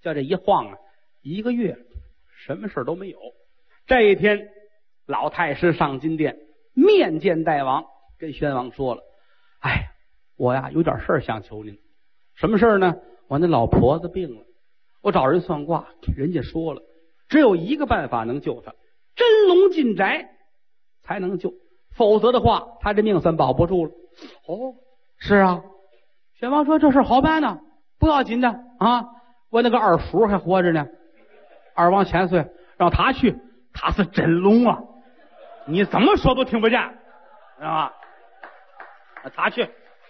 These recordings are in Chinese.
叫这一晃啊，1个月什么事都没有。这一天老太师上金殿面见大王，跟宣王说了，哎，我呀有点事儿想求您。什么事儿呢？我那老婆子病了，我找人算卦，人家说了只有一个办法能救她，真龙进宅才能救，否则的话他这命算保不住了。哦，是啊。宣王说这事好办呢，不要紧的啊，我那个二叔还活着呢，二王千岁，让他去，他是真龙啊，你怎么说都听不见，知道吗？他去。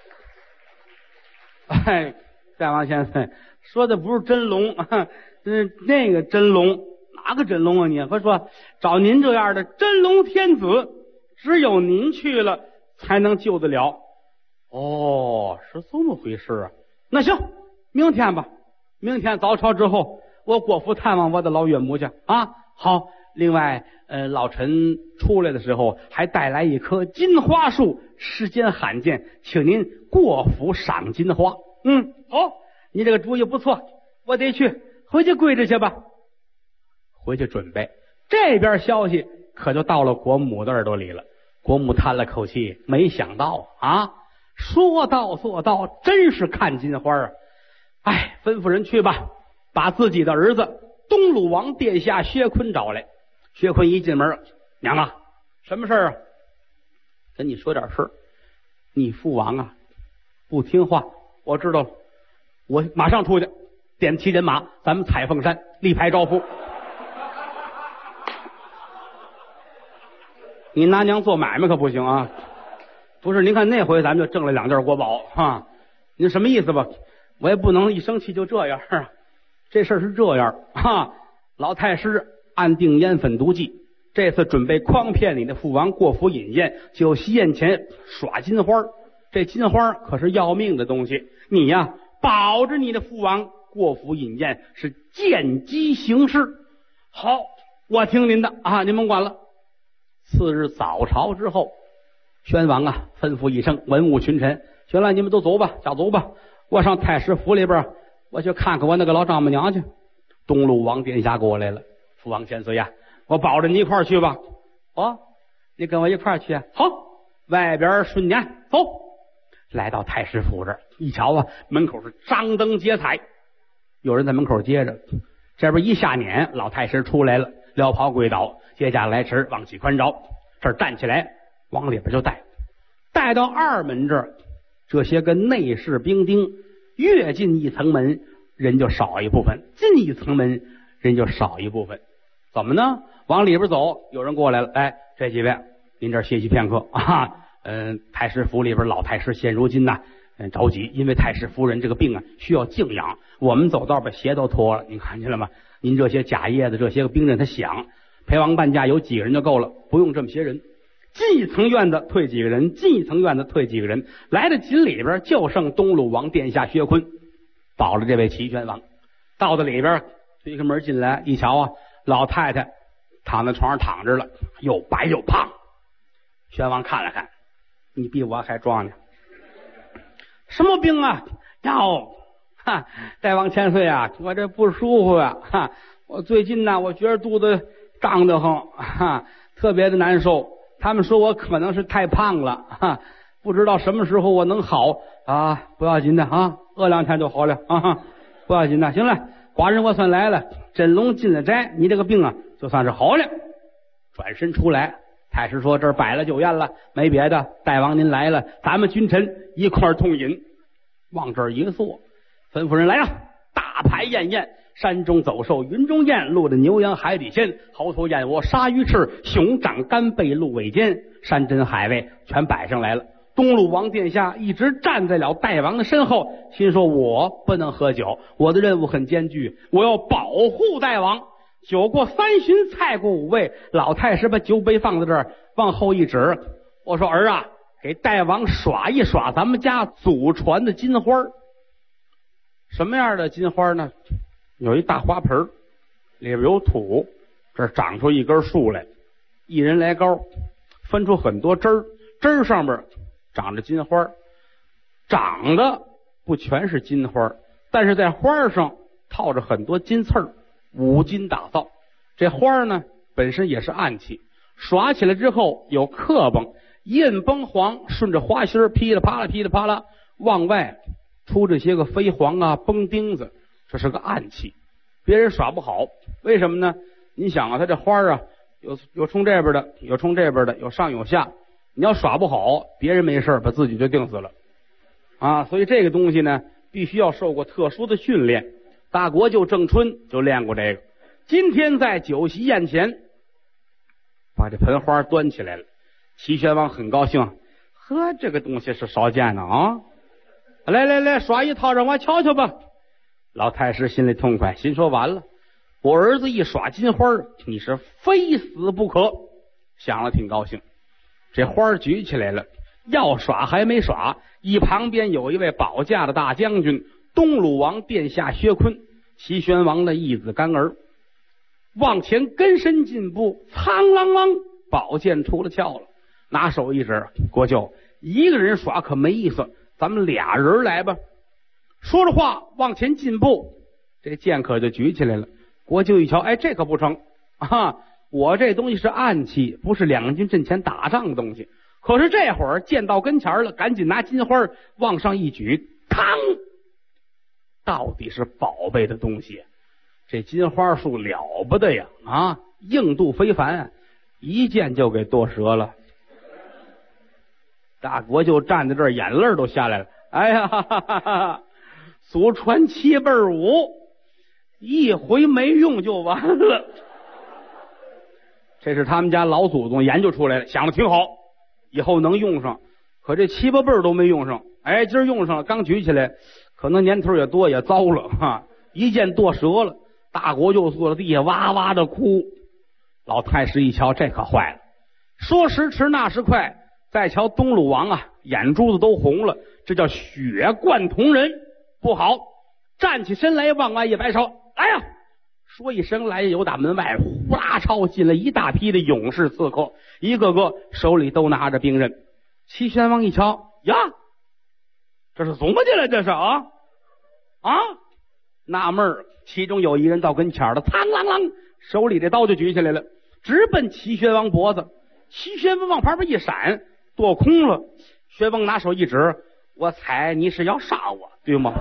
哎，大王千岁说的不是真龙，那个真龙，哪个真龙啊你？我说找您这样的真龙天子，只有您去了才能救得了。哦，是这么回事啊。那行，明天吧，明天早朝之后我过府探望我的老岳母去啊。好，另外老臣出来的时候还带来一棵金花树，世间罕见，请您过府赏金花。好，你这个主意不错，我得去，回去跪着去吧。回去准备，这边消息可就到了国母的耳朵里了。国母叹了口气，没想到啊，说到做到，真是看金花啊！哎，吩咐人去吧，把自己的儿子东鲁王殿下薛坤找来。薛坤一进门，娘啊，什么事儿啊？跟你说点事儿。你父王啊不听话，我知道了，我马上出去，点齐人马，咱们采凤山立牌招夫。你拿娘做买卖可不行啊！不是，您看那回咱们就挣了2件国宝啊！您什么意思吧？我也不能一生气就这样啊！这事儿是这样啊，老太师暗定烟粉毒计，这次准备诓骗你的父王过府饮宴，就席宴前耍金花。这金花可是要命的东西，你呀保着你的父王过府饮宴是见机行事。好，我听您的啊，您甭管了。次日早朝之后，宣王啊吩咐一声文武群臣，行了，你们都走吧，下走吧，我上太师府里边，我去看看我那个老丈母娘去。东鲁王殿下过来了，父王千岁呀，我保着你一块儿去吧。哦，你跟我一块儿去啊？好，外边顺年走。来到太师府这儿一瞧啊，门口是张灯结彩，有人在门口接着，这边一下撵，老太师出来了，撩袍跪倒，接驾来迟，往起宽招，这儿站起来往里边就带到二门这儿，这些个内侍兵丁越进一层门人就少一部分，进一层门人就少一部分。怎么呢？往里边走，有人过来了，哎，这几位您这儿歇息片刻啊。太师府里边老太师现如今呐着急，因为太师夫人这个病啊需要静养，我们走道把鞋都脱了，您看见了吗？您这些假叶子这些个兵刃他想陪王伴驾有几个人就够了，不用这么些人。进一层院子退几个人，进一层院子退几个人，来到井里边就剩东鲁王殿下薛坤保了这位齐宣王。到了里边推开门进来一瞧啊，老太太躺在床上躺着了，又白又胖。宣王看了看，你比我还壮呢，什么病啊？哟，大王千岁啊，我这不舒服啊，我最近呢，我觉得肚子胀得慌，特别的难受。他们说我可能是太胖了，不知道什么时候我能好啊？不要紧的啊，饿2天就好了啊，不要紧的。行了，寡人我算来了，真龙进了宅，你这个病啊就算是好了。转身出来，太师说这儿摆了酒宴了，没别的，大王您来了，咱们君臣一块儿痛饮。往这儿一坐，吩咐人来了，大排宴宴，山中走兽，云中雁，鹿的牛羊，海底鲜，猴头燕窝，鲨鱼翅，熊掌干贝，鹿尾尖，山珍海味全摆上来了。东鲁王殿下一直站在了大王的身后，心说我不能喝酒，我的任务很艰巨，我要保护大王。酒过3巡，菜过5味，老太师把酒杯放在这儿，往后一指，我说儿啊，给大王耍一耍咱们家祖传的金花。什么样的金花呢？有一大花盆，里边有土，这长出一根树来，一人来高，分出很多枝儿，枝儿上面长着金花，长的不全是金花，但是在花上套着很多金刺儿，五金打造。这花呢本身也是暗器，耍起来之后有刻崩，印崩黄，顺着花心噼里啪啦噼里啪啦往外出这些个飞黄啊崩钉子，这是个暗器，别人耍不好。为什么呢？你想啊，他这花啊有冲这边的，有冲这边的，有上有下，你要耍不好，别人没事把自己就定死了啊！所以这个东西呢必须要受过特殊的训练。大国舅郑春就练过这个。今天在酒席宴前把这盆花端起来了，齐宣王很高兴，呵，这个东西是少见的啊！来耍一套让我瞧瞧吧。老太师心里痛快，心说完了，我儿子一耍金花，你是非死不可。想了挺高兴，这花举起来了，要耍还没耍，一旁边有一位保驾的大将军东鲁王殿下薛坤，齐宣王的义子干儿，往前跟身进步，苍啷啷，宝剑出了鞘了，拿手一指，国舅一个人耍可没意思，咱们俩人来吧。说着话往前进步，这剑可就举起来了。国舅一瞧，哎，这可不成啊！我这东西是暗器，不是两军阵前打仗的东西。可是这会儿剑到跟前了，赶紧拿金花往上一举，嘡！到底是宝贝的东西，这金花树了不得呀啊，硬度非凡，一剑就给剁折了。大国舅站在这儿，眼泪都下来了。哎呀，哈哈哈哈，祖传7辈武，一回没用就完了。这是他们家老祖宗研究出来的，想的挺好，以后能用上。可这7、8辈都没用上，哎，今儿用上了，刚举起来，可能年头也多，也糟了哈，一剑剁折了。大国舅坐在地下哇哇的哭。老太师一瞧，这可坏了。说时迟，那时快，再瞧东鲁王啊，眼珠子都红了，这叫血贯瞳人，不好！站起身来，往外一摆手，来呀！说一声来，有打门外呼啦超进了一大批的勇士刺客，一个个手里都拿着兵刃。齐宣王一瞧，呀，这是怎么的了？这是啊，纳闷儿。其中有一人到跟前了，嘡啷啷，手里这刀就举起来了，直奔齐宣王脖子。齐宣王往旁边一闪，躲空了。宣王拿手一指，我猜你是要杀我，对吗？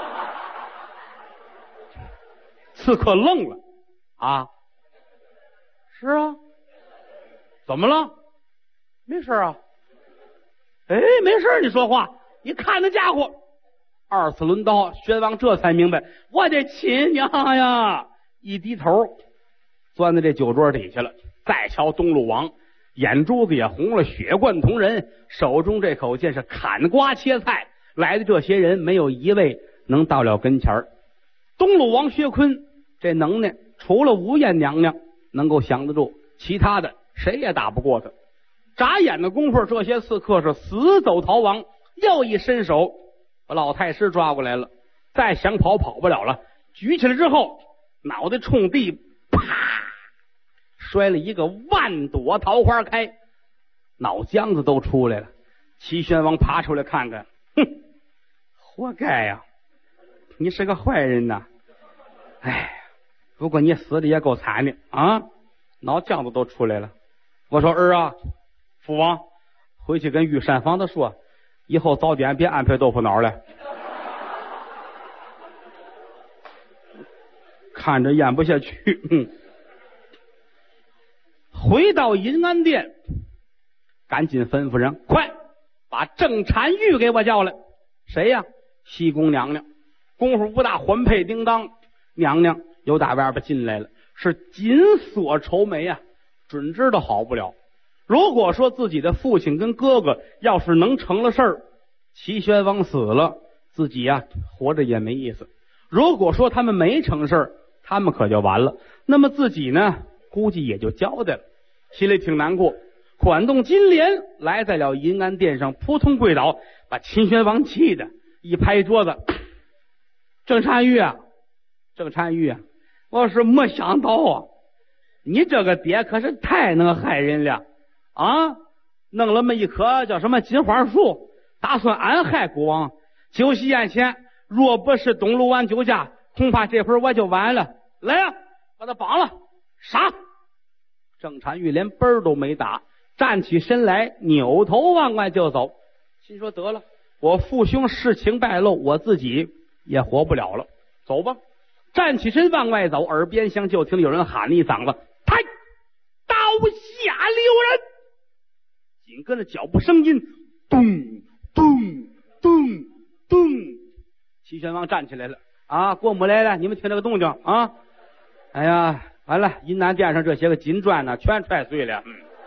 刺客愣了啊，是啊，怎么了？没事啊。哎，没事，你说话，你看那家伙。二次抡刀，宣王这才明白，我的亲娘呀！一低头，钻在这酒桌底下了。再瞧东鲁王，眼珠子也红了，血贯瞳人，手中这口剑是砍瓜切菜。来的这些人没有一位能到了跟前儿。东鲁王薛坤这能耐，除了吴艳娘娘能够降得住，其他的谁也打不过他。眨眼的功夫，这些刺客是死走逃亡，又一伸手把老太师抓过来了。再想跑不了了，举起来之后，脑袋冲地，啪，摔了一个万朵桃花开，脑浆子都出来了。齐宣王爬出来看看，哼，活该呀，你是个坏人呐！哎，不过你死的也够惨的啊，脑浆子都出来了。我说儿啊，父王，回去跟御膳房的说，以后早点别安排豆腐脑了。看着咽不下去。回到银安殿，赶紧吩咐人，快把郑婵玉给我叫来。谁呀？西宫娘娘。功夫不大，环佩叮当，娘娘又打外边进来了，是紧锁愁眉啊，准知道好不了。如果说自己的父亲跟哥哥要是能成了事儿，齐宣王死了，自己呀活着也没意思。如果说他们没成事儿，他们可就完了，那么自己呢，估计也就交代了，心里挺难过。管动金莲来在了银安殿上，扑通跪倒，把秦宣王气的一拍桌子：“郑婵玉啊，郑婵玉啊，我是没想到啊，你这个爹可是太能害人了啊！弄了么一棵叫什么金花树，打算暗害国王。酒席宴前，若不是东鲁王酒驾， 恐怕这会儿我就完了。来呀，把他绑了，杀！郑婵玉连奔儿都没打，站起身来，扭头往外就走，心说得了，我父兄事情败露，我自己也活不了了，走吧。站起身往外走，耳边厢就听有人喊了一嗓子：“抬，刀下留人！”紧跟着脚步声音，咚咚咚咚，齐宣王站起来了啊！郭母来了，你们听这个动静啊！哎呀，完了，银南殿上这些个金砖呢，全踹碎了。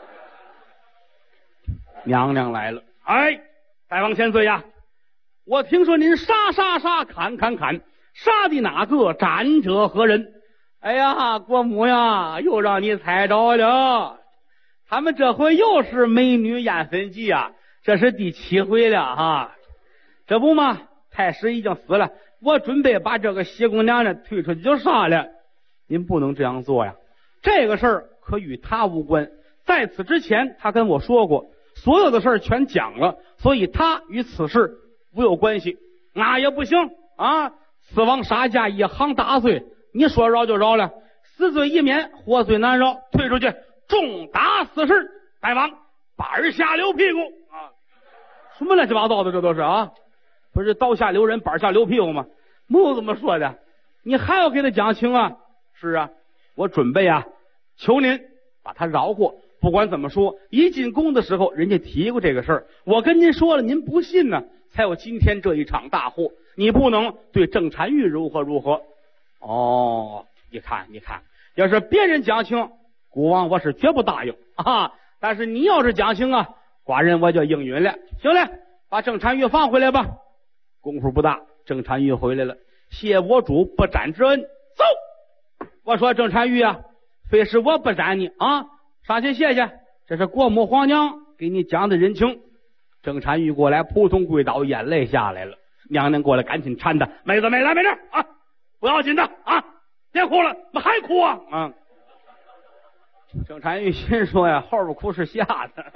娘娘来了，哎，大王千岁呀，我听说您杀，砍，杀的哪个？斩者何人？哎呀，国母呀，又让你猜着了。他们这回又是美女艳粉记啊，这是第7回了哈。这不嘛，太师已经死了，我准备把这个西宫娘呢推出去就杀了。您不能这样做呀，这个事儿可与他无关。在此之前，他跟我说过，所有的事儿全讲了，所以他与此事无有关系。那也不行啊！死亡杀价一行大罪，你说饶就饶了，死罪一免，活罪难饶，推出去重打40，大王板下留屁股啊！什么乱七八糟的，这都是啊！不是刀下留人，板下留屁股吗？没有这么说的，你还要给他讲情啊？是啊，我准备啊，求您把他饶过。不管怎么说，一进宫的时候，人家提过这个事儿，我跟您说了，您不信呢，才有今天这一场大祸。你不能对郑婵玉如何？哦，你看，要是别人讲情，孤王我是绝不答应啊。但是你要是讲情啊，寡人我就应允了。行了，把郑婵玉放回来吧。功夫不大，郑婵玉回来了，谢我主不斩之恩。走，我说郑婵玉啊，非是我不斩你啊，上去谢谢，这是国母皇娘给你讲的人情。郑婵玉过来，扑通跪倒，眼泪下来了。娘娘过来赶紧搀她，妹子啊，不要紧的啊，别哭了，怎么还哭啊？郑婵玉心说呀，后边哭是吓的。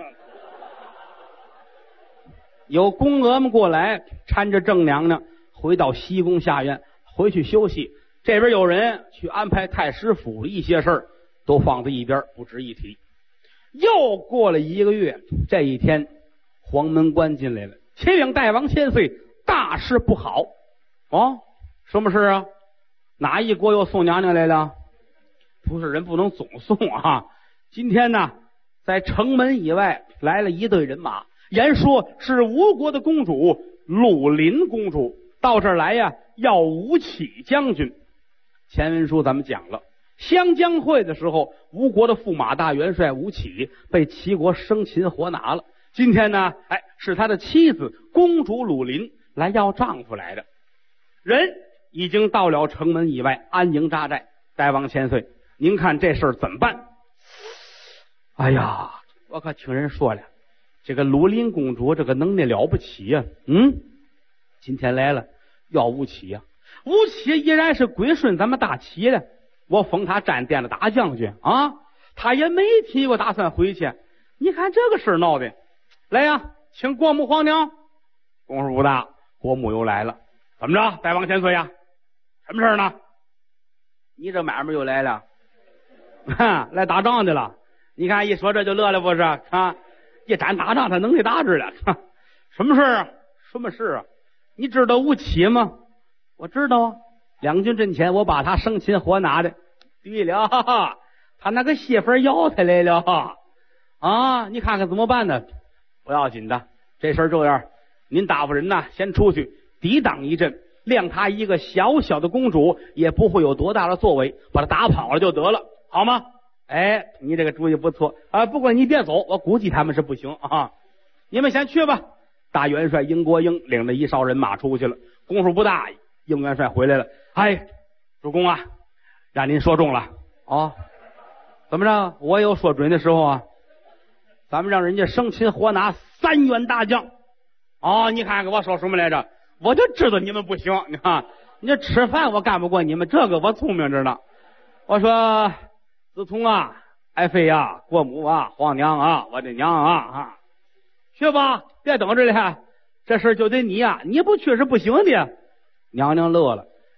有宫娥们过来搀着郑娘娘回到西宫下院，回去休息。这边有人去安排太师府的一些事儿，都放在一边不值一提。又过了1个月，这一天黄门官进来了，启禀大王千岁，大事不好。哦，什么事啊？哪一国又送娘娘来了？不是，人不能总送啊。今天呢，在城门以外来了一队人马，言说是吴国的公主陆林公主到这儿来呀，要吴起将军。前文书咱们讲了，湘江会的时候，吴国的驸马大元帅吴起被齐国生擒活拿了。今天呢，是他的妻子公主陆林来要丈夫来的，人已经到了城门以外安营扎寨。大王千岁，您看这事儿怎么办？哎呀，我可听人说了，这个陆林公主这个能耐了不起呀。今天来了要吴起呀。吴起依然是归顺咱们大齐的，我封他占殿的大将军啊，他也没提过打算回去。你看这个事儿闹的，来呀，请国母皇娘。功夫不大，国母又来了。怎么着，大王千岁呀？什么事呢？你这买卖又来了，来打仗去了。你看一说这就乐了，不是啊？一展打仗，他能力大着了。什么事啊？什么事啊？你知道吴起吗？我知道啊，两军阵前我把他生擒活拿的。对了，他那个媳妇要他来了啊！你看看怎么办呢？不要紧的，这事儿这样，您大夫人呐，先出去抵挡一阵，谅他一个小小的公主也不会有多大的作为，把他打跑了就得了，好吗？你这个主意不错啊！不过你别走，我估计他们是不行啊。你们先去吧。大元帅英国英领着一哨人马出去了。功夫不大，英元帅回来了。主公啊，让您说中了哦。怎么着？我有说准的时候啊。咱们让人家生擒活拿3员大将。你看看我说什么来着？我就知道你们不行。你看，你这吃饭我干不过你们，这个我聪明着呢。我说子通啊，爱妃啊，国母啊，皇娘啊，我的娘啊，去吧，别等着了，这事就得你啊，你不去是不行的。娘娘乐了，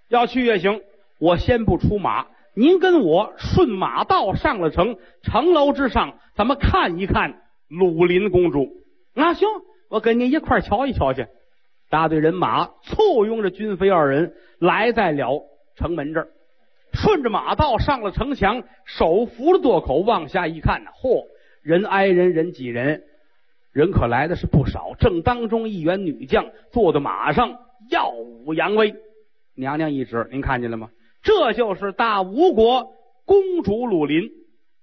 要去也行，我先不出马，您跟我顺马道上了城，城楼之上咱们看一看鲁林公主。那行，我跟您一块瞧一瞧去。大队人马簇拥着军妃二人来在了城门这儿，顺着马道上了城墙，手扶着垛口往下一看，嚯，人挨人，人挤人，人可来的是不少。正当中一员女将坐在马上，耀武扬威。娘娘一指，您看见了吗？这就是大吴国公主鲁林。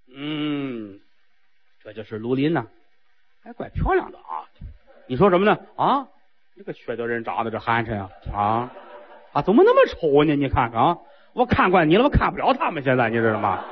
这就是鲁林呐，还怪漂亮的啊。你说什么呢？啊，这个缺德人长得这寒碜啊！怎么那么丑呢？你看看啊，我看惯你了，我看不了他们现在，你知道吗？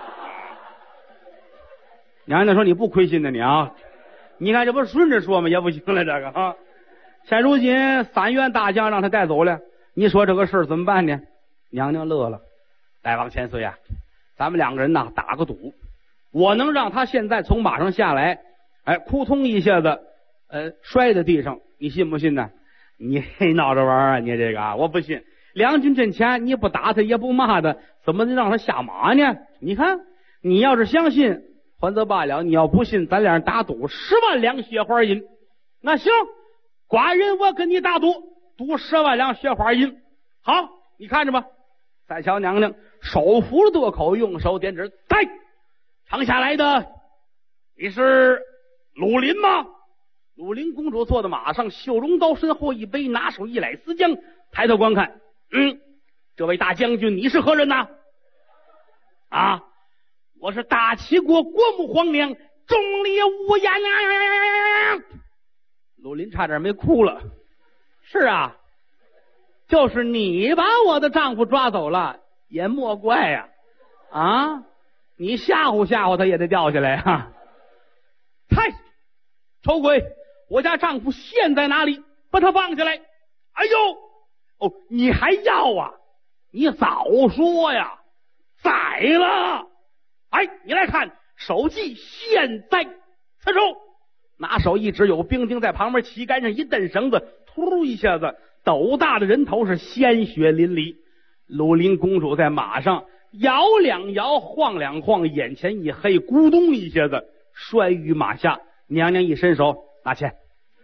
娘娘说你不亏心的你啊，你看这不顺着说吗？也不行了，这个啊。现如今3员大将让他带走了，你说这个事儿怎么办呢？娘娘乐了，大王千岁啊，咱们2个人呐打个赌，我能让他现在从马上下来，扑通一下子，摔在地上，你信不信呢？你闹着玩啊，你这个啊，我不信。两军阵前你不打他也不骂他，怎么能让他下马呢？你看，你要是相信还则罢了，你要不信，咱俩人打赌10万两雪花银。那行，寡人我跟你打赌，赌10万两雪花银。好，你看着吧。再瞧娘娘手扶着垛口，用手点指，在长下来的你是鲁林吗？鲁林公主坐在马上，绣绒刀身后一背，拿手一揽丝缰，抬头观看。这位大将军，你是何人呐？啊，我是大齐国国母皇娘钟离无言啊！鲁林差点没哭了。是啊，就是你把我的丈夫抓走了，也莫怪呀！你吓唬吓唬他也得掉下来啊！太丑鬼，我家丈夫现在哪里？把他放下来！哎呦，你还要啊？你早说呀！宰了！你来看，手记现在此处。拿手一指，有兵丁在旁边旗杆上一蹬绳子，突一下子，斗大的人头是鲜血淋漓。鲁林公主在马上摇2摇，晃2晃，眼前一黑，咕咚一下子摔于马下。娘娘一伸手，拿钱，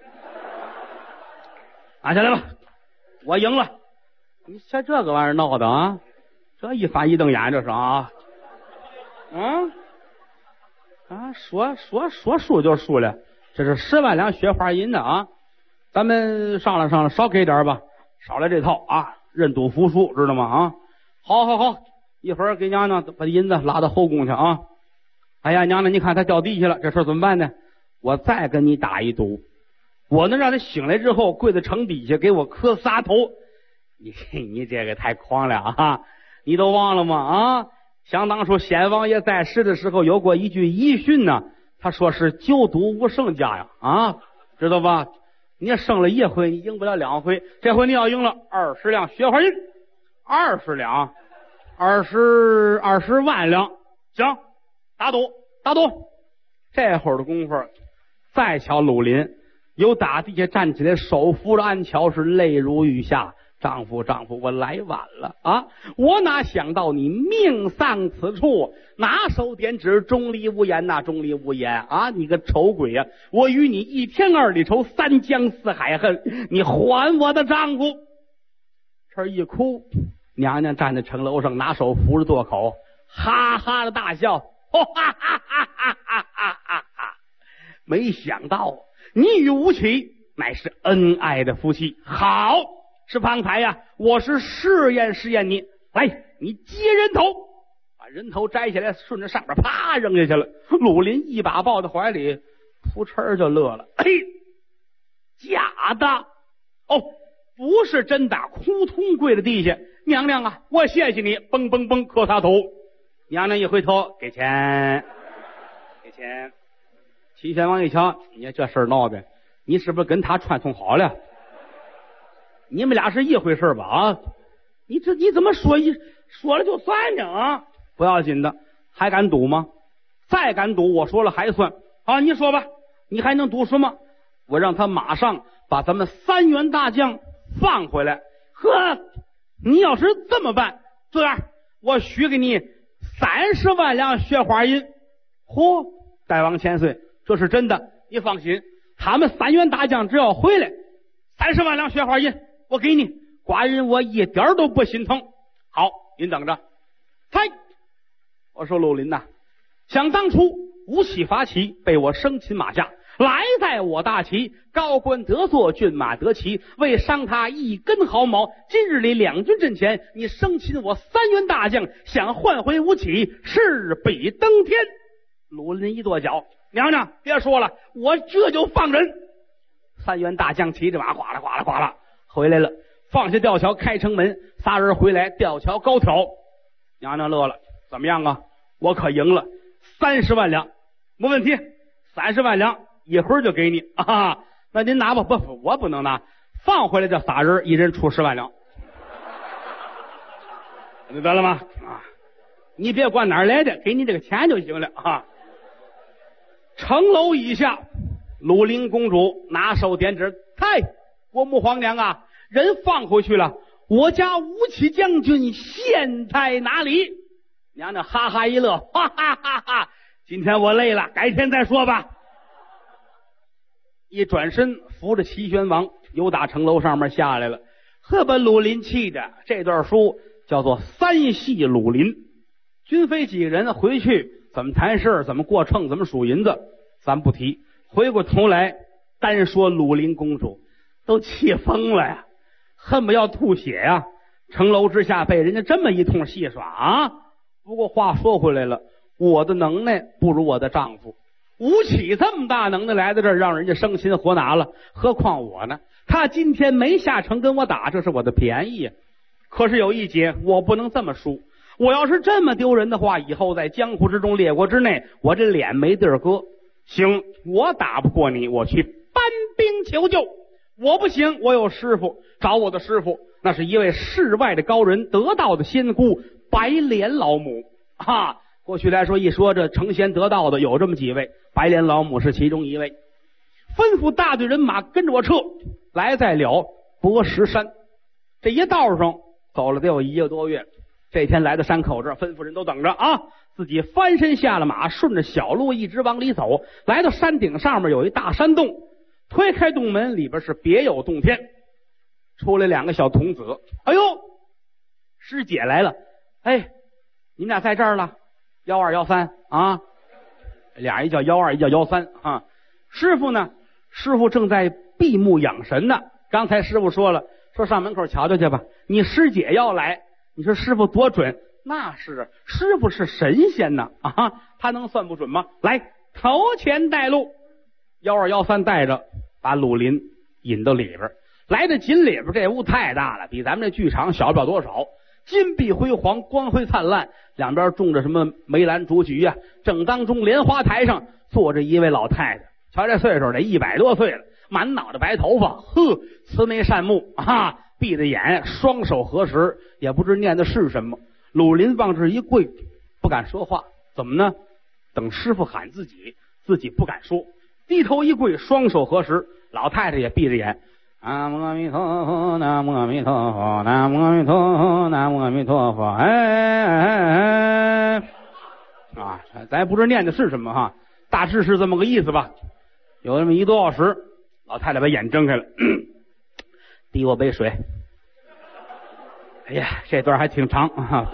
拿下来吧，我赢了。你瞧这个玩意儿闹的啊，这一翻一瞪眼，这是说输就输了，这是10万两雪花银的啊，咱们商量商量，少给点吧，少来这套啊，认赌服输，知道吗？好，一会儿给娘娘把银子拉到后宫去啊。哎呀，娘娘，你看他掉地下了，这事怎么办呢？我再跟你打一赌，我能让他醒来之后跪在城底下给我磕仨头。你这个太狂了啊！你都忘了吗？想当初先王爷在世的时候有过一句遗训呢，他说是9赌无胜家呀，知道吧？你胜了1回，你赢不了2回，这回你要赢了20两雪花银，20两，20万两，行，打赌。这会儿的功夫，再瞧鲁林由打地下站起来，手扶着鞍桥，是泪如雨下。丈夫，我来晚了啊！我哪想到你命丧此处，拿手点指，钟离无言呐，钟离无言啊！你个丑鬼呀！我与你1天2里仇，3江4海恨，你还我的丈夫！这一哭，娘娘站在城楼上，拿手扶着垛口，哈哈的大笑，哈哈哈哈！没想到你与吴起乃是恩爱的夫妻，好。是方才呀，我是试验你，来，你接人头，把人头摘下来，顺着上边啪扔下去了。鲁林一把抱在怀里，扑哧就乐了。假的不是真的，扑通跪在地下。娘娘啊，我谢谢你，嘣嘣嘣磕他头。娘娘一回头，给钱。齐宣王一瞧，你看这事儿闹的，你是不是跟他串通好了？你们俩是一回事吧？你怎么说了就算呢？不要紧的，还敢赌吗？再敢赌，我说了还算啊！你说吧，你还能赌什么？我让他马上把咱们3员大将放回来。呵， 你要是这么办，这样我许给你30万两雪花银。嚯，大王千岁，这是真的，你放心，他们3员大将只要回来，30万两雪花银我给你，寡人我一点都不心疼。好，您等着。嗨，我说陆林呐，想当初吴起伐齐，被我生擒马下，来在我大齐，高官得坐，骏马得骑，为伤他一根毫毛。今日里两军阵前，你生擒我3员大将，想换回吴起，势比登天。鲁林一跺脚，娘娘别说了，我这就放人。3员大将骑着马，哗啦哗啦哗啦回来了，放下吊桥，开城门，3人回来，吊桥高挑。娘娘乐了，怎么样啊？我可赢了，30万两，没问题，30万两一会儿就给你啊！那您拿吧，不，我不能拿，放回来这仨人一人出10万两，明白了吗？啊，你别管哪儿来的，给你这个钱就行了啊！城楼以下，鲁林公主拿手点指，嗨，国母皇娘啊，人放回去了，我家吴起将军现在哪里？娘娘哈哈一乐，哈哈哈哈！今天我累了，改天再说吧。一转身，扶着齐宣王由打城楼上面下来了，呵，把鲁林气的。这段书叫做3戏鲁林。军妃几个人回去怎么谈事，怎么过秤，怎么数银子，咱不提。回过头来单说鲁林公主，都气疯了呀，恨不要吐血呀！城楼之下被人家这么一通戏耍啊！不过话说回来了，我的能耐不如我的丈夫。吴起这么大能耐来到这儿，让人家生擒活拿了，何况我呢？他今天没下城跟我打，这是我的便宜。可是有一节，我不能这么输。我要是这么丢人的话，以后在江湖之中，列国之内，我这脸没地儿搁。行，我打不过你，我去搬兵求救。我不行，我有师傅，找我的师傅，那是一位世外的高人，得道的仙姑白莲老母啊。过去来说，一说这成仙得道的有这么几位，白莲老母是其中一位。吩咐大队人马跟着我撤，来在了博石山。这一道上走了得有1个多月。这天来到山口这儿，吩咐人都等着啊，自己翻身下了马，顺着小路一直往里走，来到山顶上面有一大山洞，推开洞门，里边是别有洞天，出来2个小童子。哎呦，师姐来了！哎，你们俩在这儿了？12、13啊，俩一叫12，一叫13啊。师傅呢？师傅正在闭目养神呢。刚才师傅说了，说上门口瞧瞧去吧。你师姐要来，你说师傅多准？那是，师傅是神仙呢啊，他能算不准吗？来，头前带路。12、13带着把鲁林引到里边，来到井里边，这屋太大了，比咱们这剧场小不了多少。金碧辉煌，光辉灿烂，两边种着什么梅兰竹菊啊。正当中莲花台上坐着一位老太太，瞧这岁数得100多岁了，满脑袋白头发，呵，慈眉善目啊，闭着眼，双手合十，也不知念的是什么。鲁林往这一跪，不敢说话，怎么呢？等师傅喊自己，自己不敢说，低头一跪，双手合十，老太太也闭着眼。南无阿弥陀佛，南无阿弥陀佛，南无阿弥陀佛，南无阿弥陀佛。哎，啊，咱也不知念的是什么哈，大致是这么个意思吧。有这么1多小时，老太太把眼睁开了，递我杯水。哎呀，这段还挺长啊。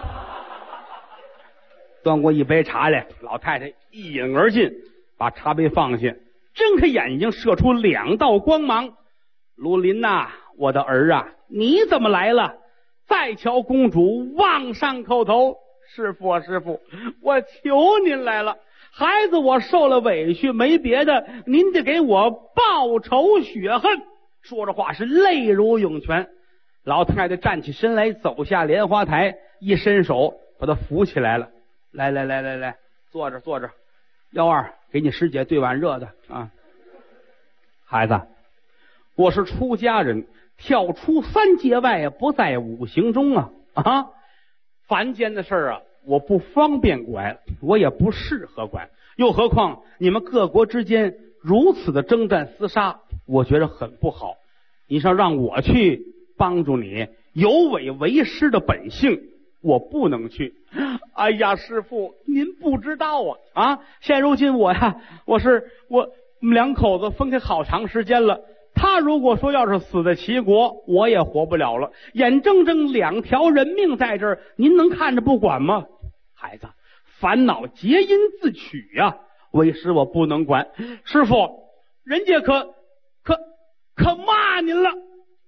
端过一杯茶来，老太太一饮而尽，把茶杯放下，睁开眼睛，射出2道光芒。鲁林呐，我的儿啊，你怎么来了？再瞧公主往上叩头，师傅啊，师傅，我求您来了，孩子我受了委屈，没别的，您得给我报仇雪恨。说着话是泪如涌泉。老太太站起身来，走下莲花台，一伸手把她扶起来了。来，坐着。12，给你师姐兑碗热的啊。孩子，我是出家人，跳出3界外，不在5行中啊！凡间的事儿啊，我不方便管，我也不适合管。又何况你们各国之间如此的征战厮杀，我觉得很不好。你说让我去帮助你， 有违为师的本性，我不能去。哎呀，师父，您不知道啊！现如今我们两口子分开好长时间了。他如果说要是死在齐国，我也活不了了。眼睁睁2条人命在这儿，您能看着不管吗？孩子，烦恼结因自取呀！为师我不能管。师父，人家可骂您了。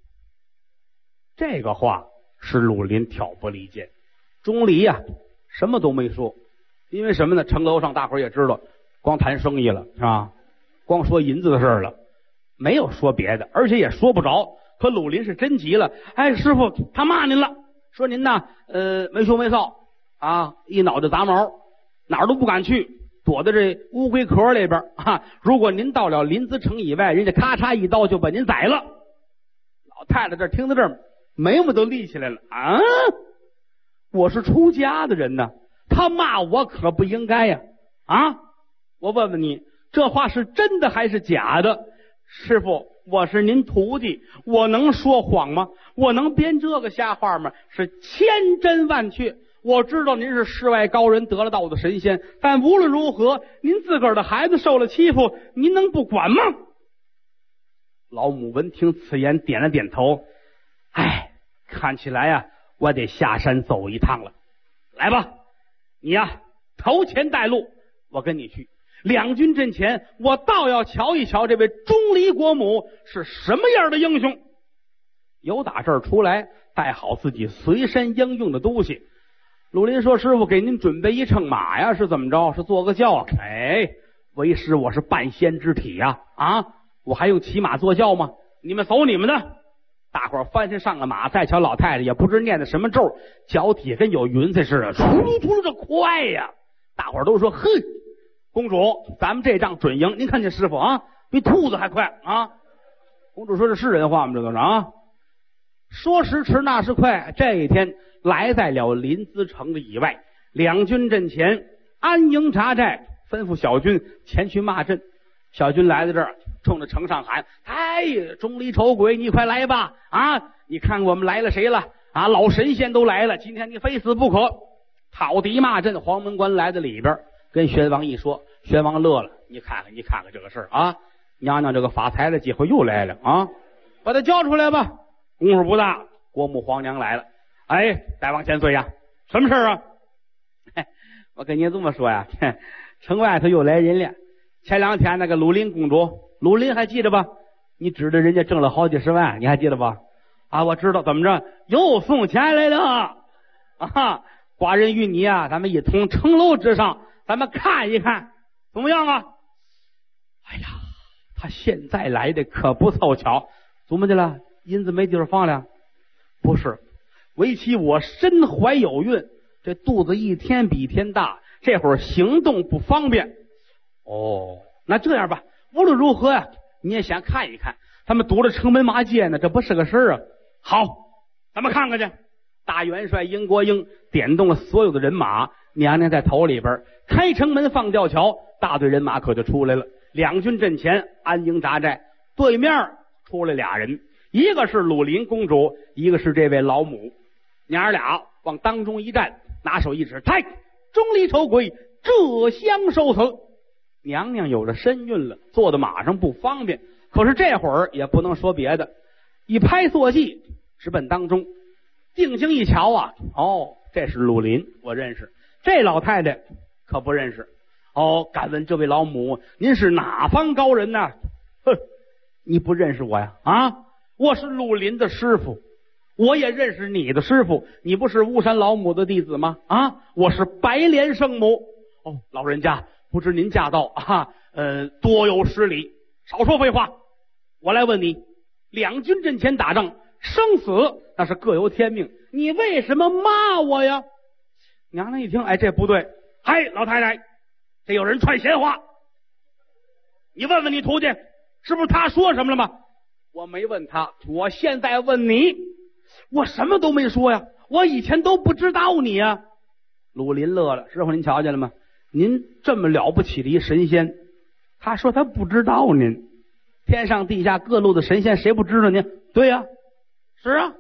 这个话是鲁林挑拨离间。钟离呀，什么都没说，因为什么呢？城楼上大伙儿也知道，光谈生意了，是吧？光说银子的事了，没有说别的，而且也说不着。可鲁林是真急了，哎，师傅，他骂您了，说您呢，没羞没臊啊，一脑袋杂毛，哪儿都不敢去，躲在这乌龟壳里边啊。如果您到了临淄城以外，人家咔嚓一刀就把您宰了。老太太这听到这儿，眉毛都立起来了啊！我是出家的人呢，他骂我可不应该呀！啊，我问问你，这话是真的还是假的？师傅，我是您徒弟，我能说谎吗？我能编这个瞎话吗？是千真万确。我知道您是世外高人，得了道的神仙，但无论如何，您自个儿的孩子受了欺负，您能不管吗？老母闻听此言，点了点头。哎，看起来呀，我得下山走一趟了。来吧，你呀，头前带路，我跟你去。两军阵前，我倒要瞧一瞧这位钟离国母是什么样的英雄。由打这儿出来，带好自己随身应用的东西。鲁林说：“师傅，给您准备一乘马呀，是怎么着？是坐个轿啊？”哎，为师我是半仙之体呀，我还用骑马坐轿吗？你们走你们的。大伙儿翻身上了马，再瞧老太太也不知念的什么咒，脚底跟有云彩似的，出噜出噜这快呀！大伙儿都说：“嘿，公主，咱们这仗准赢。您看见师傅啊，比兔子还快啊！”公主说：“这是人话吗？这都是啊！”说时迟，那时快，这一天来在了临淄城的以外，两军阵前安营扎寨，吩咐小军前去骂阵。小军来到这儿，冲着城上喊：“哎，钟离丑鬼，你快来吧！啊，你看我们来了谁了？啊，老神仙都来了，今天你非死不可！”讨敌骂阵，黄门关来到里边，跟宣王一说，宣王乐了：“你看看这个事儿啊，娘娘这个发财的机会又来了啊！把他交出来吧。”功夫不大，国母皇娘来了。哎，再往前追呀，什么事啊？我跟你这么说呀，城外头又来人了。前2天那个鲁林公主，鲁林还记得吧？你指着人家挣了好几十万，你还记得吧？啊，我知道，怎么着？又送钱来了啊！寡人与你啊，咱们一同城楼之上，咱们看一看，怎么样啊？哎呀，他现在来的可不凑巧，怎么的了？银子没地方放了？不是，为其我身怀有孕，这肚子一天比一天大，这会儿行动不方便。哦，那这样吧，无论如何呀，你也想看一看，他们堵着城门马街呢，这不是个事儿啊。好，咱们看看去。大元帅英国英点动了所有的人马，娘娘在头里边，开城门放吊桥，大队人马可就出来了。两军阵前安营扎寨，对面出来俩人，一个是鲁林公主，一个是这位老母。娘儿俩往当中一站，拿手一指：“太，钟离丑鬼，这厢受死。”娘娘有了身孕了，坐在马上不方便，可是这会儿也不能说别的，一拍坐骑直奔当中。定睛一瞧啊，哦，这是鲁林，我认识。这老太太可不认识。哦，敢问这位老母，您是哪方高人呢？哼，你不认识我呀？啊，我是鲁林的师傅，我也认识你的师傅。你不是巫山老母的弟子吗？啊，我是白莲圣母。哦，老人家，不知您驾到啊，多有失礼，少说废话。我来问你，两军阵前打仗，生死那是各由天命，你为什么骂我呀？娘娘一听，哎，这不对，嗨，老太太，这有人传闲话，你问问你徒弟，是不是他说什么了吗？我没问他，我现在问你，我什么都没说呀，我以前都不知道你呀。鲁林乐了：“师傅，您瞧见了吗？您这么了不起的一神仙，他说他不知道您。天上地下各路的神仙谁不知道您？对呀，是啊，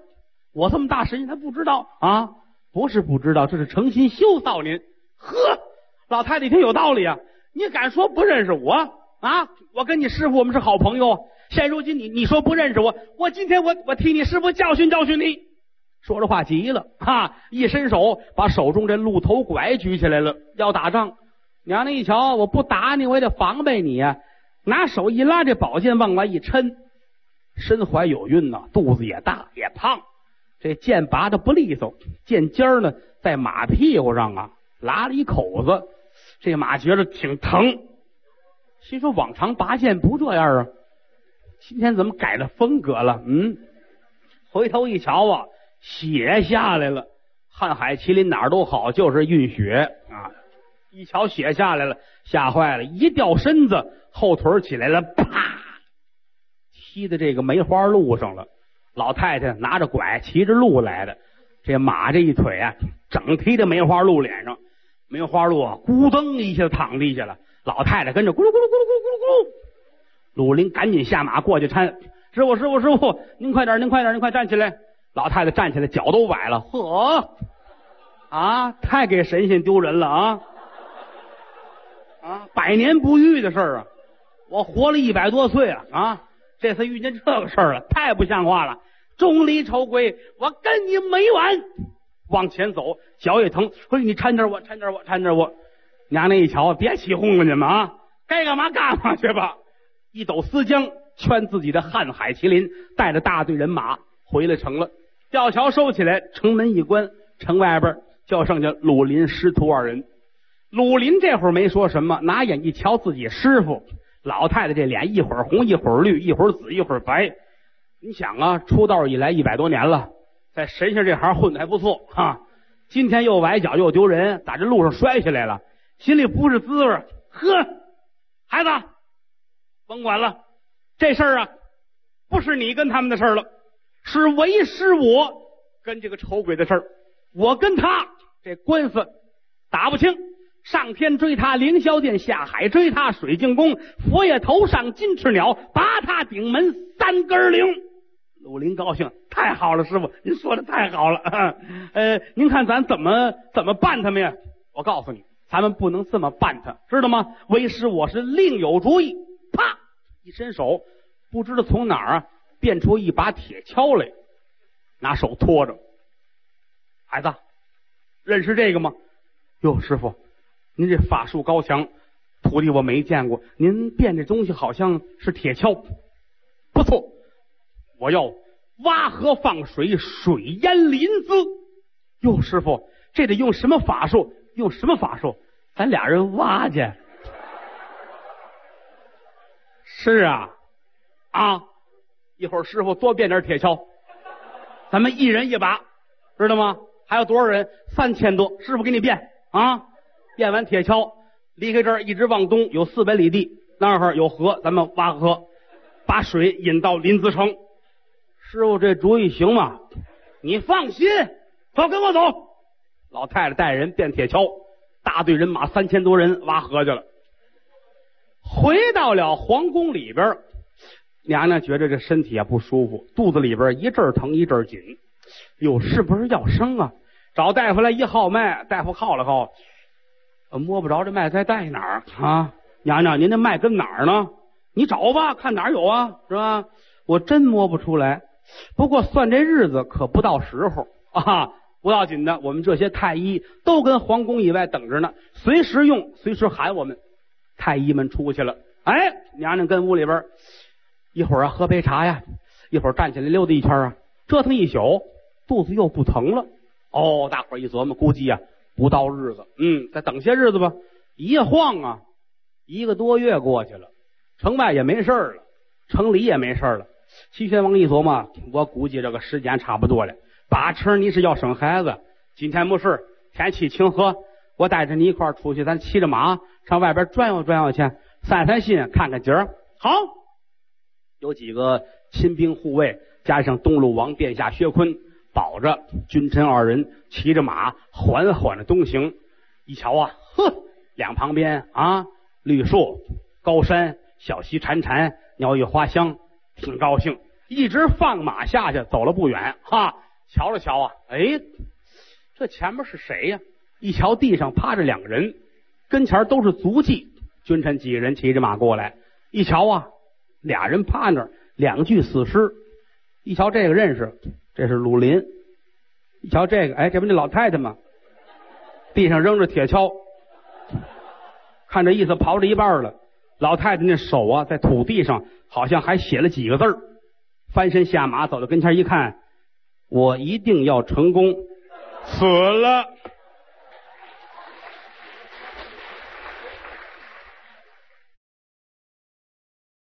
我这么大神仙他不知道啊？不是不知道，这是诚心修臊您。呵，老太太一听有道理啊，你敢说不认识我啊？我跟你师傅我们是好朋友，现如今你说不认识我今天我替你师傅教训教训你。说着话急了哈，一伸手把手中这鹿头拐举起来了，要打仗。娘娘一瞧，我不打你我也得防备你呀，拿手一拉这宝剑往外一抻，身怀有孕呐，肚子也大也胖，这剑拔的不利索，剑尖呢在马屁股上啊拉了一口子，这马觉得挺疼，心说往常拔剑不这样啊，今天怎么改了风格了？回头一瞧啊，血下来了。瀚海麒麟哪儿都好，就是晕血啊！一瞧血下来了，吓坏了，一掉身子，后腿起来了，啪，踢在这个梅花鹿上了。老太太拿着拐骑着鹿来的，这马这一腿啊，整踢在梅花鹿脸上，梅花鹿啊咕噔一下躺地下了。老太太跟着咕噜咕噜咕噜咕噜咕噜咕噜，鲁林赶紧下马过去搀师傅，您快点，您快站起来！老太太站起来，脚都崴了，呵，啊，太给神仙丢人了啊！百年不遇的事儿啊！我活了100多岁啊，这次遇见这个事儿了，太不像话了！众里丑鬼，我跟你没完！往前走，脚也疼，说你搀着我！娘娘一瞧，别起哄了，你们啊，该干嘛干嘛去吧！一抖丝缰，圈自己的瀚海麒麟，带着大队人马回了城了。吊桥收起来，城门一关，城外边就剩下鲁林师徒2人。鲁林这会儿没说什么，拿眼一瞧自己师傅，老太太这脸一会儿红一会儿绿，一会儿紫一会儿白。你想啊，出道以来100多年了，在神仙这行混得还不错哈。今天又崴脚又丢人，打这路上摔下来了，心里不是滋味。呵，孩子，甭管了，这事儿啊，不是你跟他们的事儿了，是为师我跟这个丑鬼的事儿。我跟他这官司打不清，上天追他凌霄殿，下海追他水晶宫，佛爷头上金翅鸟，拔他顶门3根铃。鲁林高兴，太好了，师傅，您说的太好了。您看咱怎么办他们呀？我告诉你，咱们不能这么办他，知道吗？为师我是另有主意。啪一伸手，不知道从哪儿变出一把铁锹来，拿手托着。孩子，认识这个吗？哟，师傅，您这法术高强，徒弟我没见过，您变这东西好像是铁锹。不错，我要挖河放水，水淹林子。哟，师傅，这得用什么法术？用什么法术？咱俩人挖去。是啊，一会儿师傅多变点铁锹，咱们一人一把，知道吗？还有多少人？3000多，师傅给你变啊！变完铁锹，离开这儿一直往东有400里地，那儿有河，咱们挖河，把水引到临淄城。师傅这主意行吗？你放心，走，跟我走。老太太带人变铁锹，大队人马3000多人挖河去了。回到了皇宫里边，娘娘觉得这身体不舒服，肚子里边一阵疼一阵紧，哟，是不是要生啊？找大夫来一号脉，大夫号了号，摸不着这脉在带哪儿啊？娘娘，您的脉跟哪儿呢？你找吧，看哪儿有啊，是吧？我真摸不出来，不过算这日子可不到时候啊，不要紧的，我们这些太医都跟皇宫以外等着呢，随时用，随时喊我们。太医们出去了，娘娘跟屋里边，一会儿喝杯茶呀，一会儿站起来溜达一圈折腾一宿，肚子又不疼了。大伙儿一琢磨，估计不到日子，再等些日子吧。一晃1个多月过去了，城外也没事了，城里也没事了。齐宣王一琢磨，我估计这个时间差不多了。8成你是要生孩子，今天没事，天气晴和，我带着你一块儿出去，咱骑着马上外边转悠转悠去，散散心，看看景儿。好，有几个亲兵护卫，加上东鲁王殿下薛坤，保着君臣2人骑着马缓缓的东行。一瞧两旁边绿树高山，小溪潺潺，鸟语花香，挺高兴。一直放马下去，走了不远瞧了瞧啊，哎，这前面是谁呀？一瞧地上趴着2个人，跟前都是足迹。君臣几个人骑着马过来，一瞧啊，2人趴那儿，2具死尸。一瞧这个认识，这是鲁林。一瞧这个，哎，这不那老太太吗？地上扔着铁锹，看这意思刨着一半了。老太太那手啊，在土地上好像还写了几个字儿。翻身下马走到跟前一看，我一定要成功，死了。